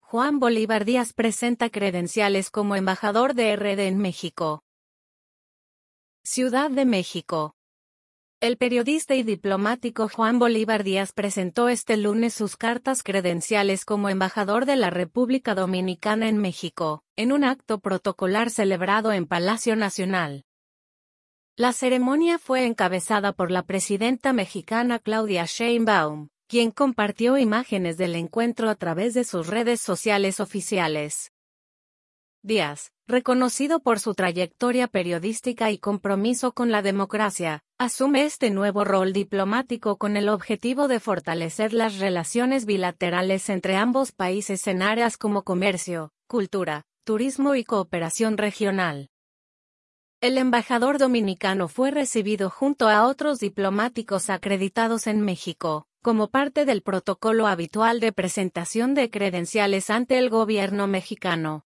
Juan Bolívar Díaz presenta credenciales como embajador de RD en México. Ciudad de México. El periodista y diplomático Juan Bolívar Díaz presentó este lunes sus cartas credenciales como embajador de la República Dominicana en México, en un acto protocolar celebrado en Palacio Nacional. La ceremonia fue encabezada por la presidenta mexicana Claudia Sheinbaum, quien compartió imágenes del encuentro a través de sus redes sociales oficiales. Díaz, reconocido por su trayectoria periodística y compromiso con la democracia, asume este nuevo rol diplomático con el objetivo de fortalecer las relaciones bilaterales entre ambos países en áreas como comercio, cultura, turismo y cooperación regional. El embajador dominicano fue recibido junto a otros diplomáticos acreditados en México, como parte del protocolo habitual de presentación de credenciales ante el gobierno mexicano.